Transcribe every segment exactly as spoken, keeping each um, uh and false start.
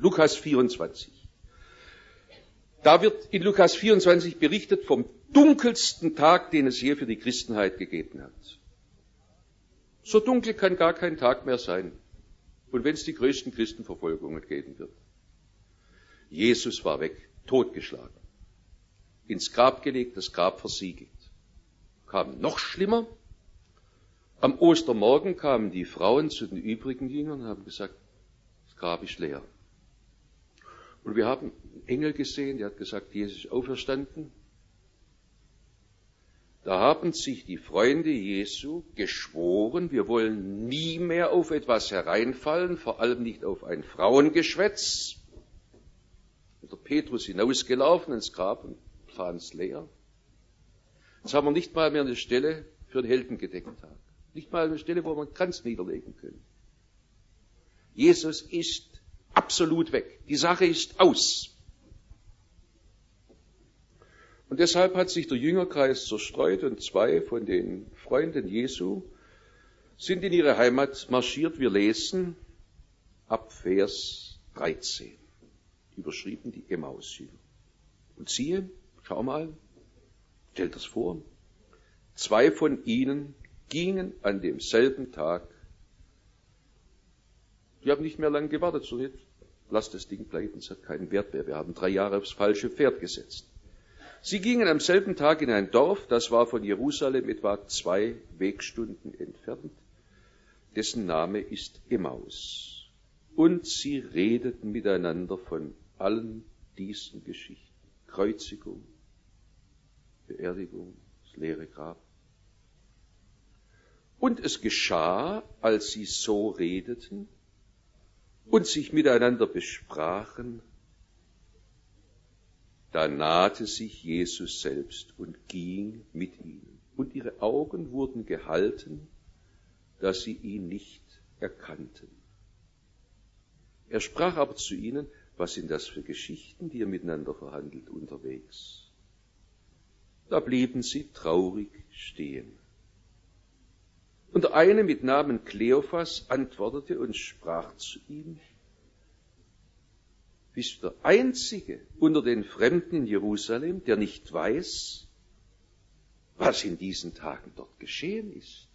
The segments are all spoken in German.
Lukas vierundzwanzig. Da wird in Lukas vierundzwanzig berichtet vom dunkelsten Tag, den es je für die Christenheit gegeben hat. So dunkel kann gar kein Tag mehr sein. Und wenn es die größten Christenverfolgungen geben wird. Jesus war weg, totgeschlagen, ins Grab gelegt, das Grab versiegelt. Kam noch schlimmer. Am Ostermorgen kamen die Frauen zu den übrigen Jüngern und haben gesagt, das Grab ist leer. Und wir haben einen Engel gesehen, der hat gesagt, Jesus ist auferstanden. Da haben sich die Freunde Jesu geschworen, wir wollen nie mehr auf etwas hereinfallen, vor allem nicht auf ein Frauengeschwätz. Und der Petrus hinausgelaufen ins Grab und fand es leer. Jetzt haben wir nicht mal mehr eine Stelle für den Heldengedenktag. Nicht mal eine Stelle, wo wir einen Kranz niederlegen können. Jesus ist absolut weg. Die Sache ist aus. Und deshalb hat sich der Jüngerkreis zerstreut und zwei von den Freunden Jesu sind in ihre Heimat marschiert. Wir lesen ab Vers dreizehn, überschrieben die Emmaus-Jünger. Und siehe, schau mal, stell das vor, zwei von ihnen gingen an demselben Tag. Die haben nicht mehr lange gewartet, so nicht, lass das Ding bleiben, es hat keinen Wert mehr. Wir haben drei Jahre aufs falsche Pferd gesetzt. Sie gingen am selben Tag in ein Dorf, das war von Jerusalem etwa zwei Wegstunden entfernt, dessen Name ist Emmaus. Und sie redeten miteinander von allen diesen Geschichten. Kreuzigung, Beerdigung, das leere Grab. Und es geschah, als sie so redeten und sich miteinander besprachen, da nahte sich Jesus selbst und ging mit ihnen. Und ihre Augen wurden gehalten, dass sie ihn nicht erkannten. Er sprach aber zu ihnen, was sind das für Geschichten, die ihr miteinander verhandelt unterwegs? Da blieben sie traurig stehen. Und der eine mit Namen Kleophas antwortete und sprach zu ihm, bist du der Einzige unter den Fremden in Jerusalem, der nicht weiß, was in diesen Tagen dort geschehen ist?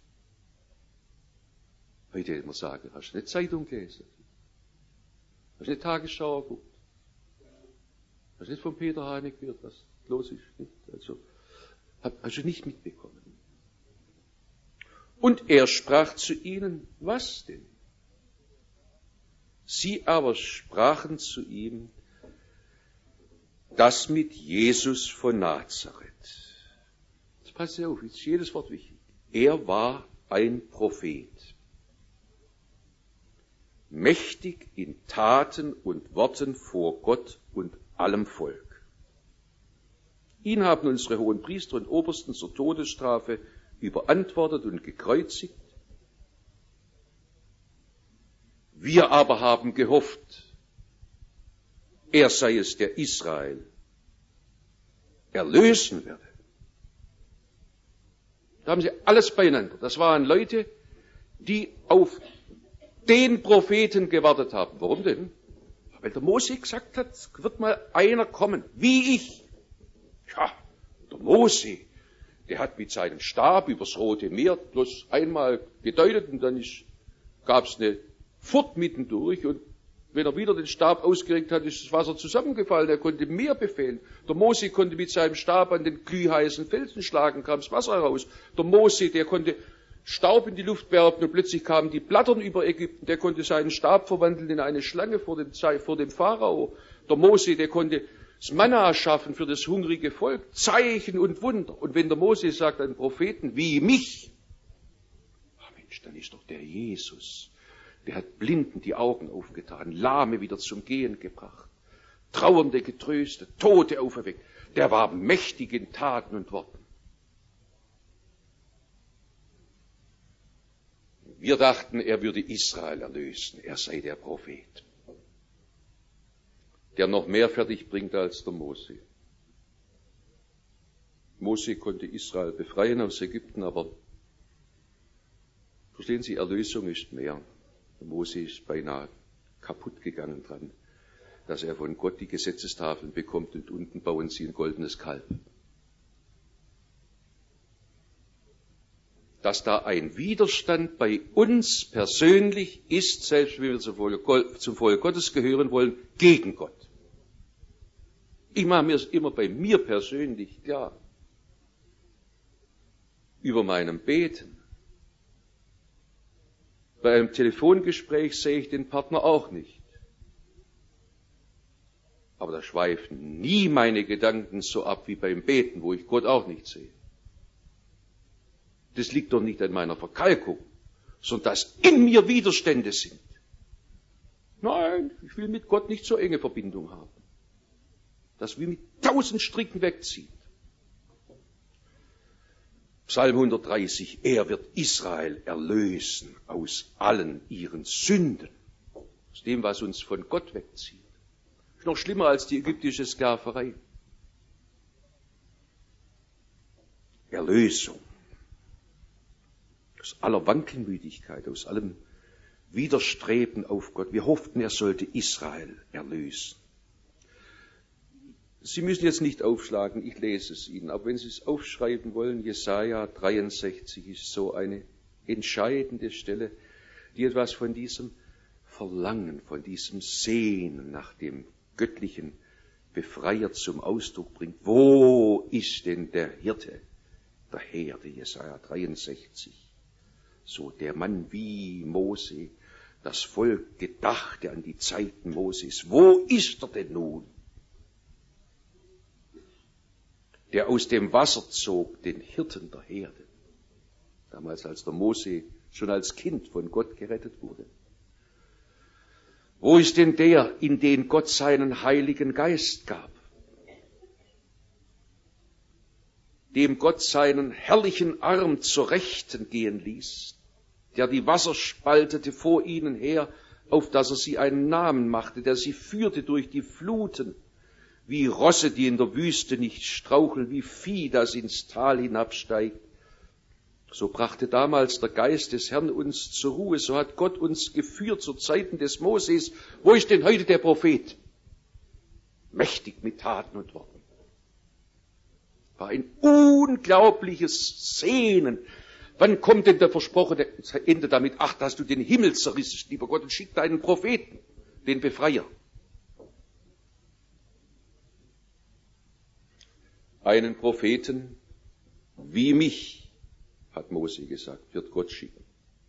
Heute hätte man sagen, hast du eine Zeitung gelesen? Hast du eine Tagesschau geguckt? Hast du nicht von Peter Hane gehört, was los ist? Nicht? Also, hast du nicht mitbekommen. Und er sprach zu ihnen, was denn? Sie aber sprachen zu ihm, das mit Jesus von Nazareth. Jetzt passt auf, jetzt ist jedes Wort wichtig. Er war ein Prophet, mächtig in Taten und Worten vor Gott und allem Volk. Ihn haben unsere hohen Priester und Obersten zur Todesstrafe überantwortet und gekreuzigt. Wir aber haben gehofft, er sei es, der Israel erlösen werde. Da haben sie alles beieinander. Das waren Leute, die auf den Propheten gewartet haben. Warum denn? Weil der Mose gesagt hat, es wird mal einer kommen, wie ich. Ja, der Mose, der hat mit seinem Stab übers Rote Meer bloß einmal gedeutet und dann gab es eine Furt mittendurch und wenn er wieder den Stab ausgeregt hat, ist das Wasser zusammengefallen. Er konnte mehr befehlen. Der Mose konnte mit seinem Stab an den glühheißen Felsen schlagen, kam das Wasser raus. Der Mose, der konnte Staub in die Luft werfen und plötzlich kamen die Blattern über Ägypten. Der konnte seinen Stab verwandeln in eine Schlange vor dem, vor dem Pharao. Der Mose, der konnte das Manna schaffen für das hungrige Volk. Zeichen und Wunder. Und wenn der Mose sagt an Propheten wie mich, ach Mensch, dann ist doch der Jesus. Der hat Blinden die Augen aufgetan, Lahme wieder zum Gehen gebracht, Trauernde getröstet, Tote auferweckt. Der war mächtig in Taten und Worten. Wir dachten, er würde Israel erlösen. Er sei der Prophet, der noch mehr fertig bringt als der Mose. Mose konnte Israel befreien aus Ägypten, aber verstehen Sie, Erlösung ist mehr. Der Mose ist beinahe kaputt gegangen dran. dass er von Gott die Gesetzestafeln bekommt und unten bauen sie ein goldenes Kalb. Dass da ein Widerstand bei uns persönlich ist, selbst wenn wir zum Volk, zum Volk Gottes gehören wollen, gegen Gott. Ich mache mir es immer bei mir persönlich klar. Über meinem Beten. Bei einem Telefongespräch sehe ich den Partner auch nicht. Aber da schweifen nie meine Gedanken so ab wie beim Beten, wo ich Gott auch nicht sehe. Das liegt doch nicht an meiner Verkalkung, sondern dass in mir Widerstände sind. Nein, ich will mit Gott nicht so enge Verbindung haben. Das wie mit tausend Stricken wegzieht. Psalm hundertdreißig, er wird Israel erlösen aus allen ihren Sünden, aus dem, was uns von Gott wegzieht. Ist noch schlimmer als die ägyptische Sklaverei. Erlösung. Aus aller Wankelmütigkeit, aus allem Widerstreben auf Gott. Wir hofften, er sollte Israel erlösen. Sie müssen jetzt nicht aufschlagen, ich lese es Ihnen, aber wenn Sie es aufschreiben wollen, Jesaja dreiundsechzig ist so eine entscheidende Stelle, die etwas von diesem Verlangen, von diesem Sehnen nach dem göttlichen Befreier zum Ausdruck bringt. Wo ist denn der Hirte der Herde? Jesaja dreiundsechzig. So der Mann wie Mose, das Volk gedachte an die Zeiten Moses. Wo ist er denn nun? Der aus dem Wasser zog, den Hirten der Herde. Damals, als der Mose schon als Kind von Gott gerettet wurde. Wo ist denn der, in den Gott seinen Heiligen Geist gab? Dem Gott seinen herrlichen Arm zur Rechten gehen ließ, der die Wasser spaltete vor ihnen her, auf dass er sie einen Namen machte, der sie führte durch die Fluten, wie Rosse, die in der Wüste nicht straucheln, wie Vieh, das ins Tal hinabsteigt. So brachte damals der Geist des Herrn uns zur Ruhe, so hat Gott uns geführt zu Zeiten des Moses. Wo ist denn heute der Prophet? Mächtig mit Taten und Worten. War ein unglaubliches Sehnen. Wann kommt denn der versprochene Ende damit? Ach, dass du den Himmel zerrissest, lieber Gott, und schick deinen Propheten, den Befreier. Einen Propheten wie mich, hat Mose gesagt, wird Gott schicken.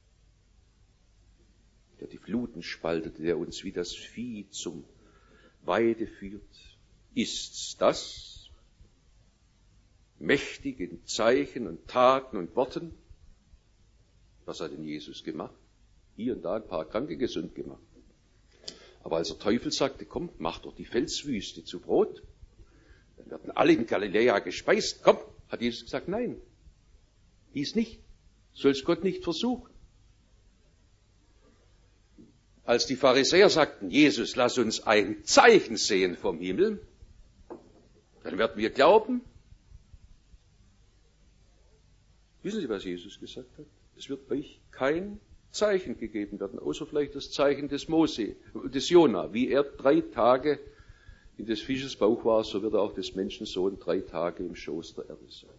Der die Fluten spaltet, der uns wie das Vieh zum Weide führt. Ist's das? Mächtig in Zeichen und Taten und Worten? Was hat denn Jesus gemacht? Hier und da ein paar Kranke gesund gemacht. Aber als der Teufel sagte, komm, mach doch die Felswüste zu Brot, dann werden alle in Galiläa gespeist. Komm, hat Jesus gesagt, nein, dies nicht. Soll's Gott nicht versuchen. Als die Pharisäer sagten, Jesus, lass uns ein Zeichen sehen vom Himmel, dann werden wir glauben. Wissen Sie, was Jesus gesagt hat? Es wird euch kein Zeichen gegeben werden, außer vielleicht das Zeichen des Mose, des Jona. Wie er drei Tage in des Fisches Bauch war, so wird er auch des Menschensohn drei Tage im Schoß der Erde sein.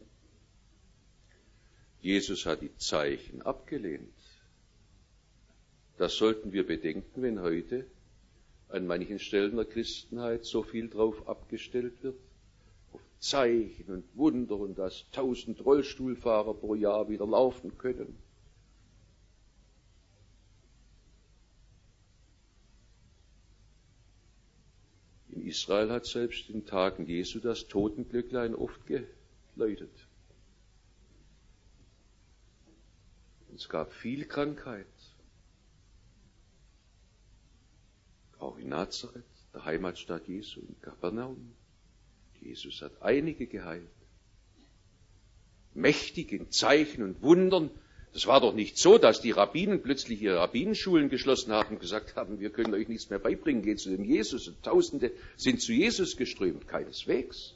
Jesus hat die Zeichen abgelehnt. Das sollten wir bedenken, wenn heute an manchen Stellen der Christenheit so viel drauf abgestellt wird. Auf Zeichen und Wunder und dass tausend Rollstuhlfahrer pro Jahr wieder laufen können. In Israel hat selbst in Tagen Jesu das Totenglöcklein oft geläutet. Es gab viel Krankheit. Auch in Nazareth, der Heimatstadt Jesu, in Kapernaum. Jesus hat einige geheilt. Mächtig in Zeichen und Wundern. Das war doch nicht so, dass die Rabbinen plötzlich ihre Rabbinenschulen geschlossen haben und gesagt haben, wir können euch nichts mehr beibringen, geht zu dem Jesus. Und Tausende sind zu Jesus geströmt. Keineswegs.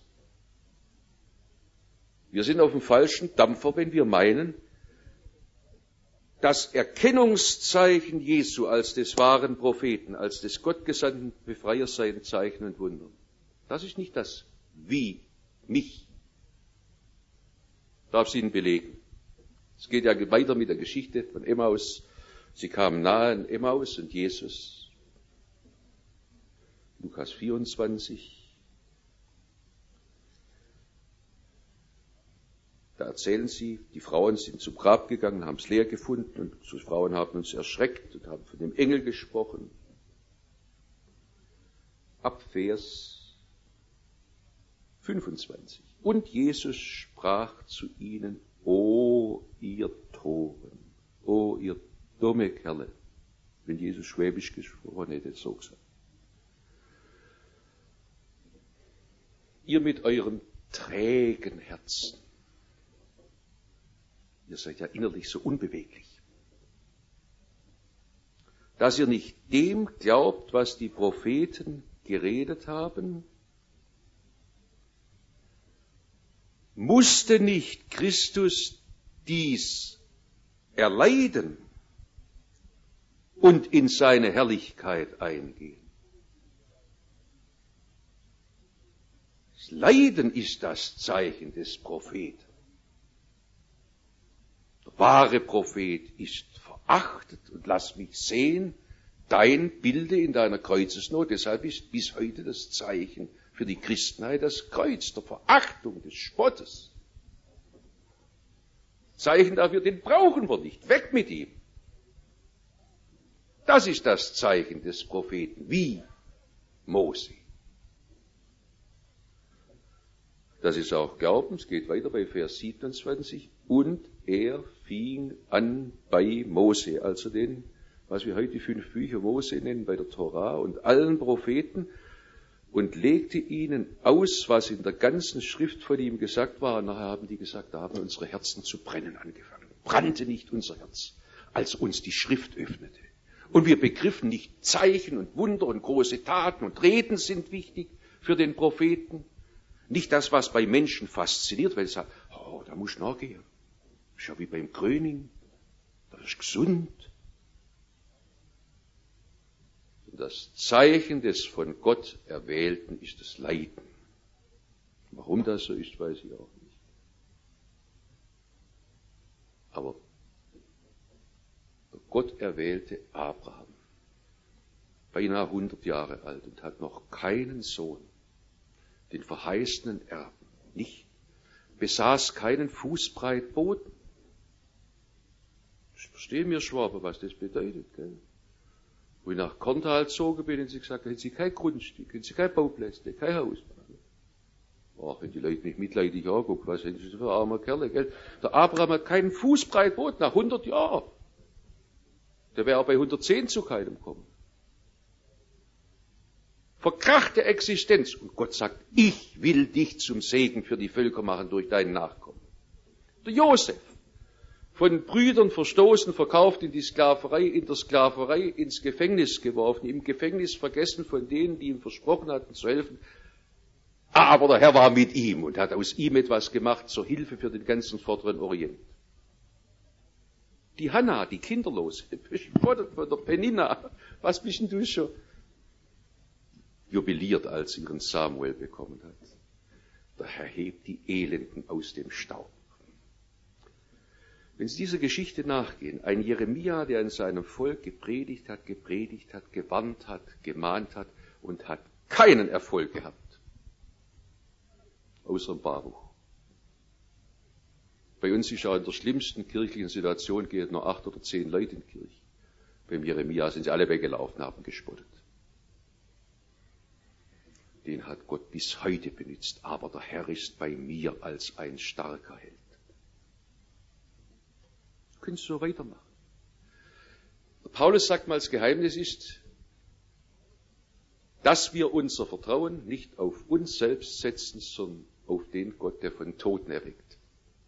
Wir sind auf dem falschen Dampfer, wenn wir meinen, das Erkennungszeichen Jesu als des wahren Propheten, als des gottgesandten Befreiers seien Zeichen und Wunder. Das ist nicht das Wie, mich. Darf ich Ihnen belegen. Es geht ja weiter mit der Geschichte von Emmaus. Sie kamen nahe an Emmaus und Jesus. Lukas vierundzwanzig. Da erzählen sie, die Frauen sind zum Grab gegangen, haben es leer gefunden und die Frauen haben uns erschreckt und haben von dem Engel gesprochen. Ab Vers fünfundzwanzig. Und Jesus sprach zu ihnen, O ihr Toren, o ihr dumme Kerle. Wenn Jesus Schwäbisch gesprochen hätte, so gesagt. Ihr mit euren trägen Herzen. Ihr seid ja innerlich so unbeweglich. Dass ihr nicht dem glaubt, was die Propheten geredet haben, musste nicht Christus dies erleiden und in seine Herrlichkeit eingehen. Das Leiden ist das Zeichen des Propheten. Der wahre Prophet ist verachtet und lass mich sehen, dein Bilde in deiner Kreuzesnot. Deshalb ist bis heute das Zeichen für die Christenheit das Kreuz der Verachtung, des Spottes. Zeichen dafür, den brauchen wir nicht. Weg mit ihm. Das ist das Zeichen des Propheten, wie Mose. Das ist auch Glauben. Es geht weiter bei Vers siebenundzwanzig. Und er fing an bei Mose, also den, was wir heute die fünf Bücher Mose nennen, bei der Tora und allen Propheten, und legte ihnen aus, was in der ganzen Schrift von ihm gesagt war. Und nachher haben die gesagt, da haben unsere Herzen zu brennen angefangen. Brannte nicht unser Herz, als uns die Schrift öffnete. Und wir begriffen nicht, Zeichen und Wunder und große Taten und Reden sind wichtig für den Propheten. Nicht das, was bei Menschen fasziniert, weil sie sagen, oh, da muss ich nachgehen. Das ist ja wie beim Gröning, das ist gesund. Und das Zeichen des von Gott Erwählten ist das Leiden. Warum das so ist, weiß ich auch nicht. Aber der Gott erwählte Abraham, beinahe hundert Jahre alt und hat noch keinen Sohn, den verheißenen Erben, nicht, besaß keinen Fußbreit Boden. Ich verstehe mir Schwabe, was das bedeutet. Gell? Wo ich nach Korntal gezogen bin, und sie gesagt, hätten sie kein Grundstück, hätten sie kein Bauplätze, kein Haus. Ach, wenn die Leute mich mitleidig angucken, was sind sie für arme Kerle, gell? Der Abraham hat keinen Fußbreit Boden, nach hundert Jahren. Der wäre auch bei hundertzehn zu keinem kommen. Verkrachte Existenz. Und Gott sagt, ich will dich zum Segen für die Völker machen durch deinen Nachkommen. Der Josef, von Brüdern verstoßen, verkauft in die Sklaverei, in der Sklaverei ins Gefängnis geworfen, im Gefängnis vergessen von denen, die ihm versprochen hatten zu helfen. Aber der Herr war mit ihm und hat aus ihm etwas gemacht zur Hilfe für den ganzen vorderen Orient. Die Hannah, die Kinderlose, bespottet von der Penina, was bist denn du schon? Jubiliert, als sie ihren Samuel bekommen hat. Der Herr hebt die Elenden aus dem Staub. Wenn Sie dieser Geschichte nachgehen, ein Jeremia, der in seinem Volk gepredigt hat, gepredigt hat, gewarnt hat, gemahnt hat und hat keinen Erfolg gehabt. Außer im Baruch. Bei uns ist ja in der schlimmsten kirchlichen Situation gehen nur acht oder zehn Leute in die Kirche. Beim Jeremia sind sie alle weggelaufen, haben gespottet. Den hat Gott bis heute benutzt, aber der Herr ist bei mir als ein starker Held. Du kannst so weitermachen. Der Paulus sagt mal, das Geheimnis ist, dass wir unser Vertrauen nicht auf uns selbst setzen, sondern auf den Gott, der von Toten erweckt.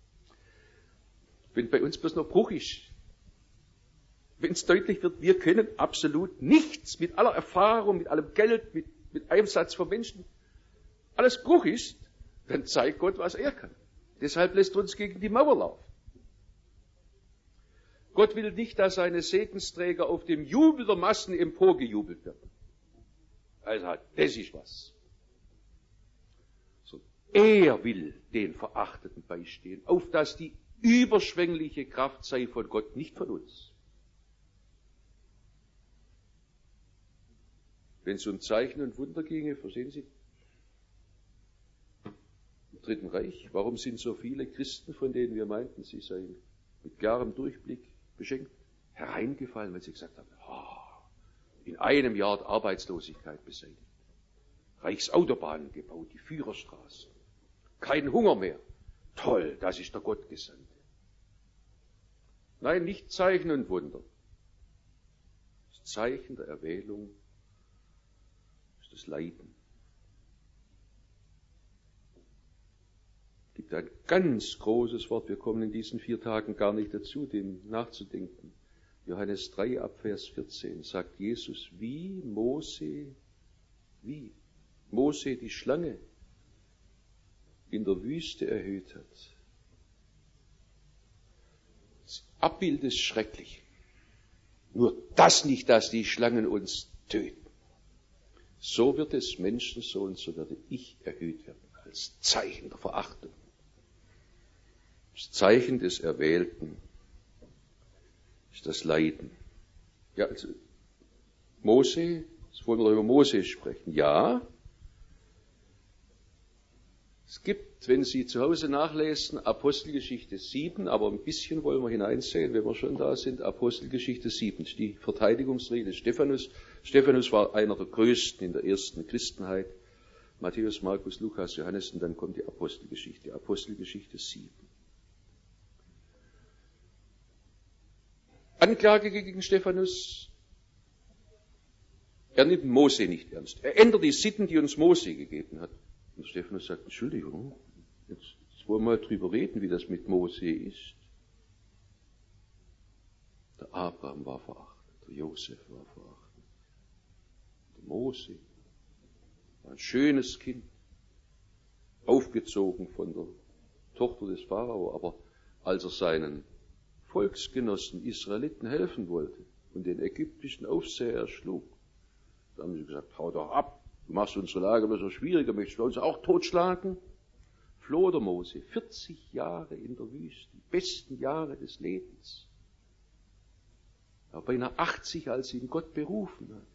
Wenn bei uns bloß noch Bruch ist, wenn es deutlich wird, wir können absolut nichts mit aller Erfahrung, mit allem Geld, mit, mit Einsatz von Menschen, alles Bruch ist, dann zeigt Gott, was er kann. Deshalb lässt er uns gegen die Mauer laufen. Gott will nicht, dass seine Segensträger auf dem Jubel der Massen emporgejubelt werden. Also, das ist was. So, er will den Verachteten beistehen, auf dass die überschwängliche Kraft sei von Gott, nicht von uns. Wenn es um Zeichen und Wunder ginge, verstehen Sie, im Dritten Reich, warum sind so viele Christen, von denen wir meinten, sie seien mit klarem Durchblick beschenkt, hereingefallen, weil sie gesagt haben, oh, in einem Jahr Arbeitslosigkeit beseitigt, Reichsautobahnen gebaut, die Führerstraßen, kein Hunger mehr, toll, das ist der Gottgesandte. Nein, nicht Zeichen und Wunder. Das Zeichen der Erwählung ist das Leiden. Es gibt ein ganz großes Wort, wir kommen in diesen vier Tagen gar nicht dazu, dem nachzudenken. Johannes drei, ab Vers vierzehn sagt Jesus, wie Mose, wie Mose die Schlange in der Wüste erhöht hat. Das Abbild ist schrecklich. Nur das nicht, dass die Schlangen uns töten. So wird es Menschensohn, so werde ich erhöht werden, als Zeichen der Verachtung. Das Zeichen des Erwählten ist das Leiden. Ja, also Mose, jetzt wollen wir über Mose sprechen. Ja, es gibt, wenn Sie zu Hause nachlesen, Apostelgeschichte sieben, aber ein bisschen wollen wir hineinsehen, wenn wir schon da sind, Apostelgeschichte sieben, die Verteidigungsrede Stephanus. Stephanus war einer der größten in der ersten Christenheit. Matthäus, Markus, Lukas, Johannes, und dann kommt die Apostelgeschichte, Apostelgeschichte sieben. Anklage gegen Stephanus, er nimmt Mose nicht ernst. Er ändert die Sitten, die uns Mose gegeben hat. Und Stephanus sagt, Entschuldigung, jetzt, jetzt wollen wir mal drüber reden, wie das mit Mose ist. Der Abraham war verachtet, der Josef war verachtet, der Mose war ein schönes Kind, aufgezogen von der Tochter des Pharao, aber als er seinen Volksgenossen Israeliten helfen wollte und den ägyptischen Aufseher erschlug, da haben sie gesagt, hau doch ab, du machst unsere Lage besser schwieriger, möchtest du uns auch totschlagen? Floh der Mose, vierzig Jahre in der Wüste, die besten Jahre des Lebens. Er war beinahe achtzig, als ihn Gott berufen hat.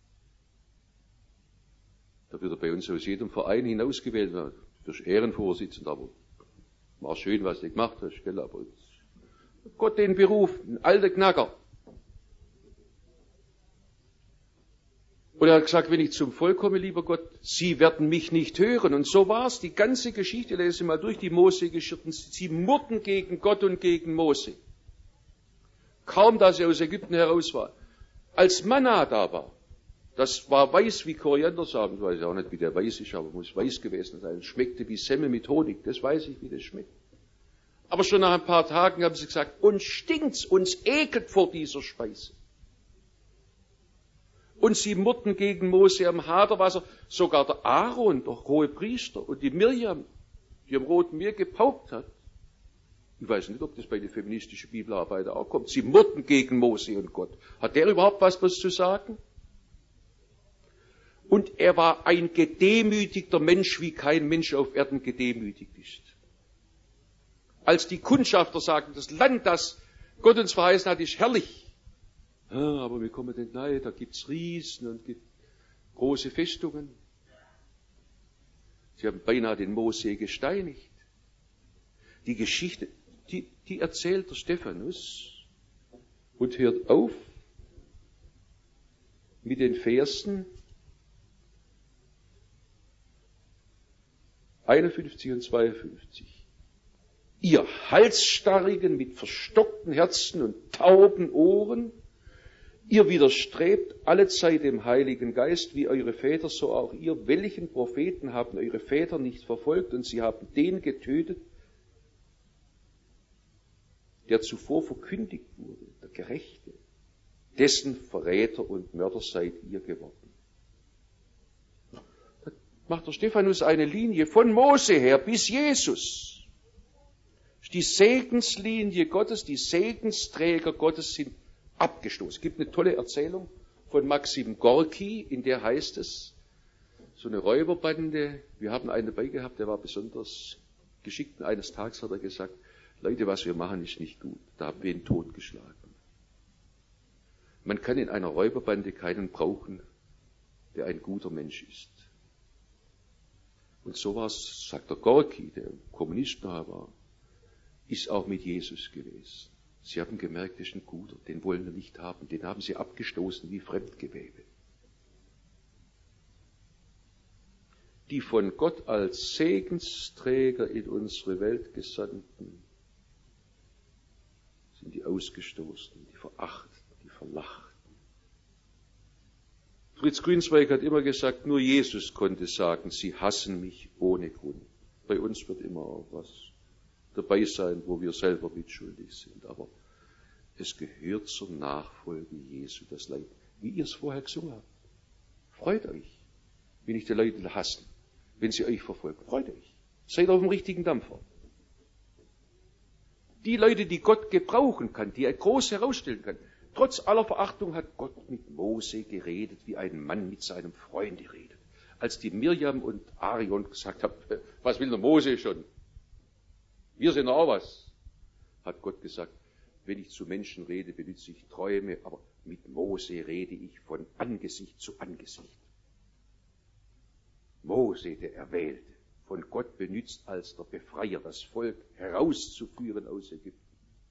Da wird er bei uns aus jedem Verein hinausgewählt, für Ehrenvorsitzender, aber war schön, was du gemacht hast, gell, aber Gott den Beruf, ein alter Knacker. Und er hat gesagt, wenn ich zum Volk komme, lieber Gott, sie werden mich nicht hören. Und so war es, die ganze Geschichte, lese mal durch, die Mose-Geschichten, sie murrten gegen Gott und gegen Mose. Kaum, dass er aus Ägypten heraus war. Als Manna da war, das war weiß wie Koriandersamen, ich weiß ja auch nicht, wie der weiß ist, aber muss weiß gewesen sein. Es schmeckte wie Semmel mit Honig, das weiß ich, wie das schmeckt. Aber schon nach ein paar Tagen haben sie gesagt, uns stinkt's, uns ekelt vor dieser Speise. Und sie murrten gegen Mose am Haderwasser, sogar der Aaron, der hohe Priester, und die Mirjam, die am Roten Meer gepaukt hat. Ich weiß nicht, ob das bei den feministischen Bibelarbeitern auch kommt. Sie murrten gegen Mose und Gott. Hat der überhaupt was, was zu sagen? Und er war ein gedemütigter Mensch, wie kein Mensch auf Erden gedemütigt ist. Als die Kundschafter sagten, das Land, das Gott uns verheißen hat, ist herrlich. Ja, aber wie kommen denn nein, da gibt's Riesen und gibt große Festungen. Sie haben beinahe den Mose gesteinigt. Die Geschichte, die, die erzählt der Stephanus und hört auf mit den Versen einundfünfzig und zweiundfünfzig. Ihr Halsstarrigen mit verstockten Herzen und tauben Ohren, ihr widerstrebt allezeit dem Heiligen Geist, wie eure Väter, so auch ihr. Welchen Propheten haben eure Väter nicht verfolgt und sie haben den getötet, der zuvor verkündigt wurde, der Gerechte, dessen Verräter und Mörder seid ihr geworden. Da macht der Stephanus eine Linie von Mose her bis Jesus. Die Segenslinie Gottes, die Segensträger Gottes sind abgestoßen. Es gibt eine tolle Erzählung von Maxim Gorki, in der heißt es, so eine Räuberbande, wir haben einen dabei gehabt, der war besonders geschickt, und eines Tages hat er gesagt, Leute, was wir machen, ist nicht gut. Da haben wir ihn totgeschlagen. Man kann in einer Räuberbande keinen brauchen, der ein guter Mensch ist. Und so war es, sagt der Gorki, der Kommunist nachher war, ist auch mit Jesus gewesen. Sie haben gemerkt, das ist ein guter, den wollen wir nicht haben, den haben sie abgestoßen wie Fremdgewebe. Die von Gott als Segensträger in unsere Welt gesandten sind die Ausgestoßenen, die Verachteten, die Verlachten. Fritz Grünzweig hat immer gesagt, nur Jesus konnte sagen, sie hassen mich ohne Grund. Bei uns wird immer auch was dabei sein, wo wir selber mitschuldig sind. Aber es gehört zur Nachfolge Jesu, das Leid, wie ihr es vorher gesungen habt. Freut euch, wenn nicht die Leute hassen, wenn sie euch verfolgen. Freut euch. Seid auf dem richtigen Dampfer. Die Leute, die Gott gebrauchen kann, die er groß herausstellen kann, trotz aller Verachtung hat Gott mit Mose geredet, wie ein Mann mit seinem Freund redet. Als die Mirjam und Aaron gesagt haben, was will der Mose schon? Wir sind auch was, hat Gott gesagt, wenn ich zu Menschen rede, benutze ich Träume, aber mit Mose rede ich von Angesicht zu Angesicht. Mose, der Erwählte, von Gott benutzt als der Befreier, das Volk herauszuführen aus Ägypten.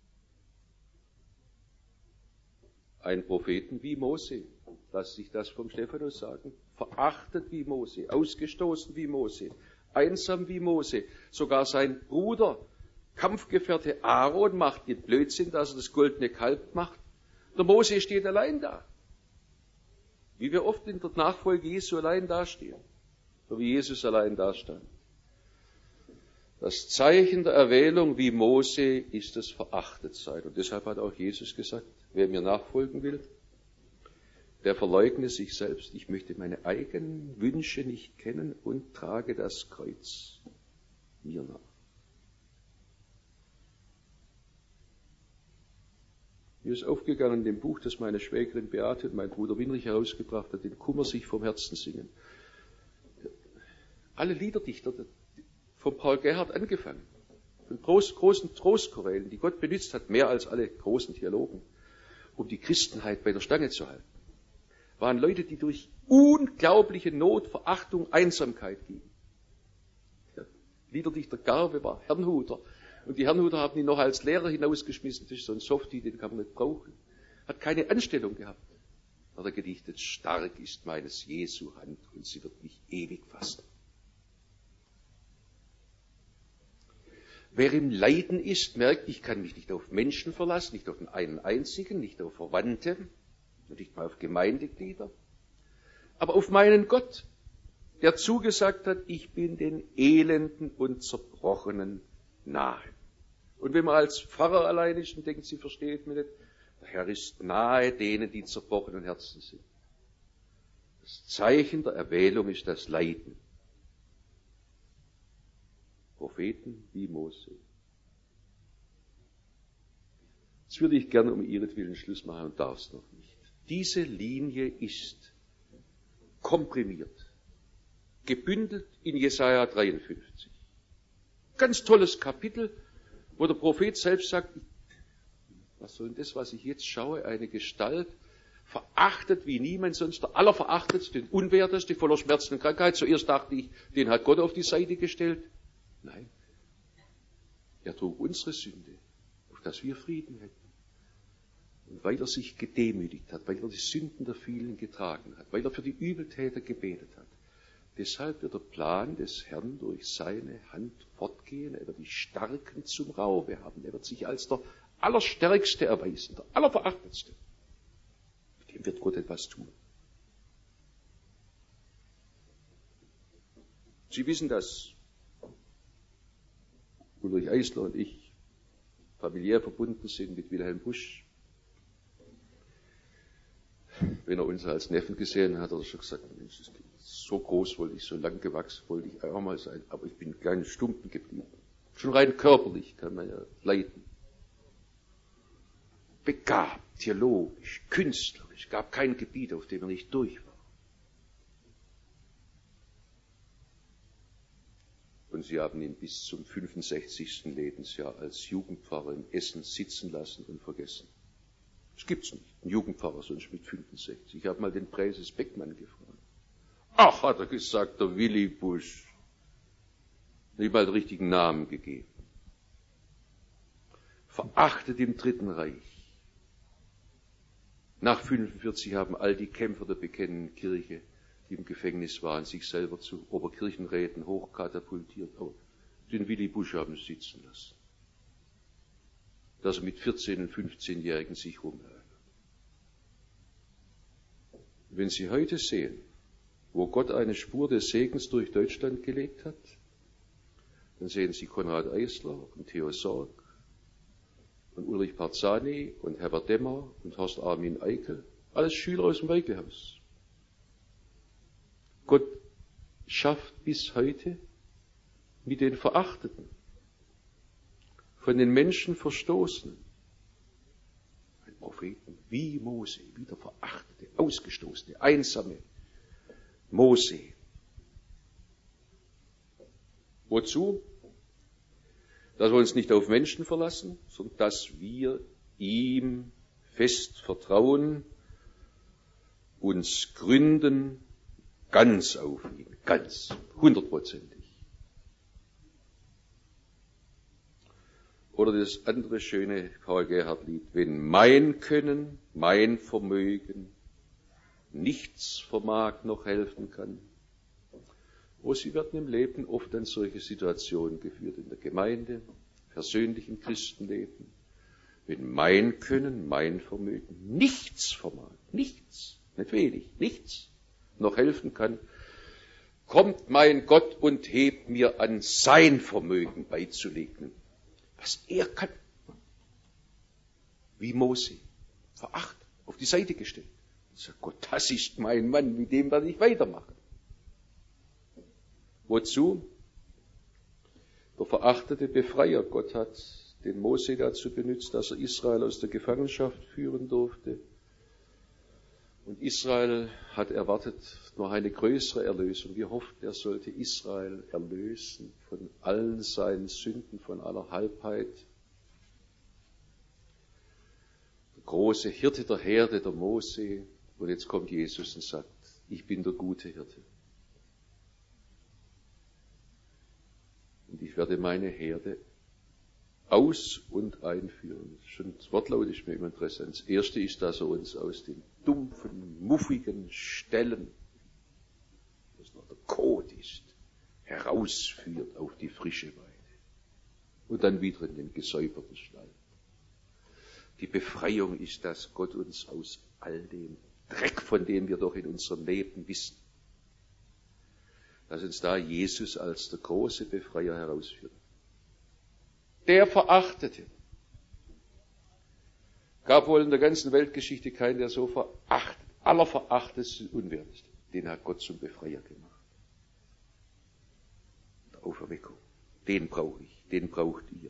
Ein Propheten wie Mose, lass sich das vom Stephanus sagen, verachtet wie Mose, ausgestoßen wie Mose, einsam wie Mose, sogar sein Bruder, Kampfgefährte Aaron macht den Blödsinn, dass er das goldene Kalb macht. Der Mose steht allein da. Wie wir oft in der Nachfolge Jesu allein dastehen. So wie Jesus allein dastand. Das Zeichen der Erwählung wie Mose ist das Verachtetsein. Und deshalb hat auch Jesus gesagt, wer mir nachfolgen will, der verleugne sich selbst. Ich möchte meine eigenen Wünsche nicht kennen und trage das Kreuz mir nach. Mir ist aufgegangen in dem Buch, das meine Schwägerin Beate und mein Bruder Winrich herausgebracht hat, den Kummer sich vom Herzen singen. Alle Liederdichter, von Paul Gerhardt angefangen, von groß, großen Trostchorälen, die Gott benutzt hat, mehr als alle großen Theologen, um die Christenheit bei der Stange zu halten, waren Leute, die durch unglaubliche Not, Verachtung, Einsamkeit gingen. Der Liederdichter Garve war Herrnhuter. Und die Herrnhuter haben ihn noch als Lehrer hinausgeschmissen. Das ist so ein Softie, den kann man nicht brauchen. Hat keine Anstellung gehabt. Hat er gedichtet, stark ist meines Jesu Hand und sie wird mich ewig fassen. Wer im Leiden ist, merkt, ich kann mich nicht auf Menschen verlassen, nicht auf den einen einzigen, nicht auf Verwandte, nicht mal auf Gemeindeglieder, aber auf meinen Gott, der zugesagt hat, ich bin den Elenden und Zerbrochenen nahe. Und wenn man als Pfarrer allein ist und denkt, sie versteht mich nicht, der Herr ist nahe denen, die zerbrochenen Herzen sind. Das Zeichen der Erwählung ist das Leiden. Propheten wie Mose. Jetzt würde ich gerne um ihretwillen Schluss machen und darf es noch nicht. Diese Linie ist komprimiert, gebündelt in Jesaja dreiundfünfzig. Ganz tolles Kapitel, wo der Prophet selbst sagt, was soll denn das, was ich jetzt schaue, eine Gestalt, verachtet wie niemand sonst, der Allerverachtetste, den Unwerteste, voller Schmerzen und Krankheit. Zuerst dachte ich, den hat Gott auf die Seite gestellt. Nein, er trug unsere Sünde, auf dass wir Frieden hätten. Und weil er sich gedemütigt hat, weil er die Sünden der vielen getragen hat, weil er für die Übeltäter gebetet hat, deshalb wird der Plan des Herrn durch seine Hand fortgehen. Er wird die Starken zum Raube haben. Er wird sich als der Allerstärkste erweisen, der Allerverachtetste. Mit dem wird Gott etwas tun. Sie wissen, dass Ulrich Eisler und ich familiär verbunden sind mit Wilhelm Busch. Wenn er uns als Neffen gesehen hat, hat er schon gesagt, Mensch, so groß wollte ich, so lang gewachsen wollte ich auch mal sein, aber ich bin klein Stumpen geblieben. Schon rein körperlich kann man ja leiden. Begabt, theologisch, künstlerisch, gab kein Gebiet, auf dem er nicht durch war. Und sie haben ihn bis zum fünfundsechzigsten Lebensjahr als Jugendpfarrer in Essen sitzen lassen und vergessen. Das gibt's nicht, ein Jugendpfarrer sonst mit fünfundsechzig. Ich habe mal den Präses Beckmann gefragt. Ach, hat er gesagt, der Willy Busch. Nicht mal den richtigen Namen gegeben. Verachtet im Dritten Reich. Nach fünfundvierzig haben all die Kämpfer der bekennenden Kirche, die im Gefängnis waren, sich selber zu Oberkirchenräten hochkatapultiert. Aber den Willy Busch haben sie sitzen lassen. Dass er mit vierzehn- und fünfzehnjährigen sich rumärgert. Wenn Sie heute sehen, wo Gott eine Spur des Segens durch Deutschland gelegt hat, dann sehen Sie Konrad Eisler und Theo Sorg und Ulrich Parzani und Herbert Demmer und Horst Armin Eikel, alles Schüler aus dem Weiglehaus. Gott schafft bis heute mit den Verachteten, von den Menschen Verstoßenen, ein Propheten wie Mose, wie der Verachtete, Ausgestoßene, Einsame Mose. Wozu? Dass wir uns nicht auf Menschen verlassen, sondern dass wir ihm fest vertrauen, uns gründen, ganz auf ihn, ganz, hundertprozentig. Oder das andere schöne Paul-Gerhardt-Lied, wenn mein Können, mein Vermögen nichts vermag noch helfen kann. Oh, Sie werden im Leben oft an solche Situationen geführt, in der Gemeinde, persönlich im Christenleben. Wenn mein Können, mein Vermögen nichts vermag, nichts, nicht wenig, nichts noch helfen kann, kommt mein Gott und hebt mir an, sein Vermögen beizulegen, was er kann. Wie Mose, verachtet, auf die Seite gestellt. Sagt Gott, das ist mein Mann, mit dem werde ich weitermachen. Wozu? Der verachtete Befreier. Gott hat den Mose dazu benutzt, dass er Israel aus der Gefangenschaft führen durfte. Und Israel hat erwartet noch eine größere Erlösung. Wir hofften, er sollte Israel erlösen von allen seinen Sünden, von aller Halbheit. Der große Hirte der Herde, der Mose. Und jetzt kommt Jesus und sagt, ich bin der gute Hirte. Und ich werde meine Herde aus- und einführen. Schon das Wortlaut ist mir immer interessant. Das erste ist, dass er uns aus den dumpfen, muffigen Ställen, was noch der Kot ist, herausführt auf die frische Weide. Und dann wieder in den gesäuberten Stall. Die Befreiung ist, dass Gott uns aus all dem Dreck, von dem wir doch in unserem Leben wissen, dass uns da Jesus als der große Befreier herausführt. Der Verachtete. Gab wohl in der ganzen Weltgeschichte keinen, der so verachtet, allerverachtetste und unwerteste. Den hat Gott zum Befreier gemacht. Der Auferweckung. Den brauche ich, den braucht ihr.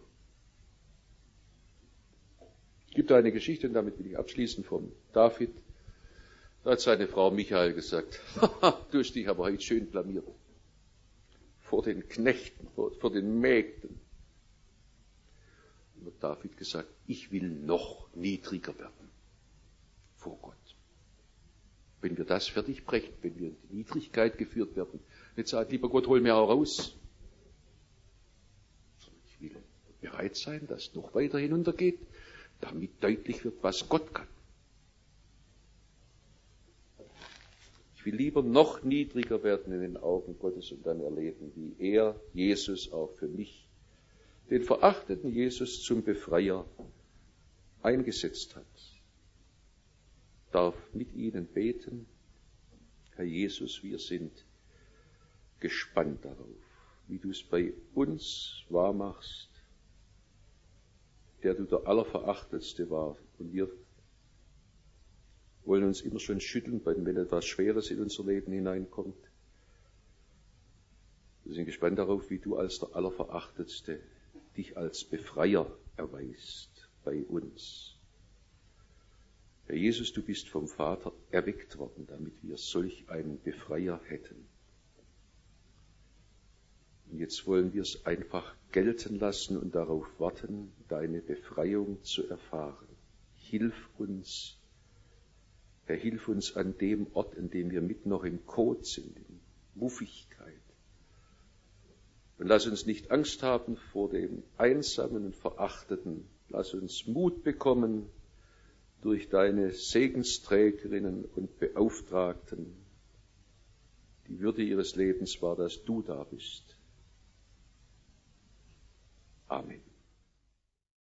Es gibt eine Geschichte, und damit will ich abschließen, vom David. Da hat seine Frau Michael gesagt, haha, du hast dich aber heute schön blamiert. Vor den Knechten, vor, vor den Mägden. Und hat David gesagt, ich will noch niedriger werden vor Gott. Wenn wir das fertig brechen, wenn wir in die Niedrigkeit geführt werden, nicht sagt, lieber Gott, hol mir auch raus. Sondern ich will bereit sein, dass es noch weiter hinuntergeht, damit deutlich wird, was Gott kann. Ich will lieber noch niedriger werden in den Augen Gottes und dann erleben, wie er, Jesus, auch für mich, den verachteten Jesus zum Befreier eingesetzt hat. Darf mit Ihnen beten, Herr Jesus, wir sind gespannt darauf, wie du es bei uns wahrmachst, der du der Allerverachtetste war. Und wir wollen uns immer schon schütteln, wenn etwas Schweres in unser Leben hineinkommt. Wir sind gespannt darauf, wie du als der Allerverachtetste dich als Befreier erweist bei uns. Herr Jesus, du bist vom Vater erweckt worden, damit wir solch einen Befreier hätten. Und jetzt wollen wir es einfach gelten lassen und darauf warten, deine Befreiung zu erfahren. Hilf uns, Herr, hilf uns an dem Ort, an dem wir mitten noch im Kot sind, in Muffigkeit. Und lass uns nicht Angst haben vor dem Einsamen und Verachteten. Lass uns Mut bekommen durch deine Segensträgerinnen und Beauftragten. Die Würde ihres Lebens war, dass du da bist. Amen.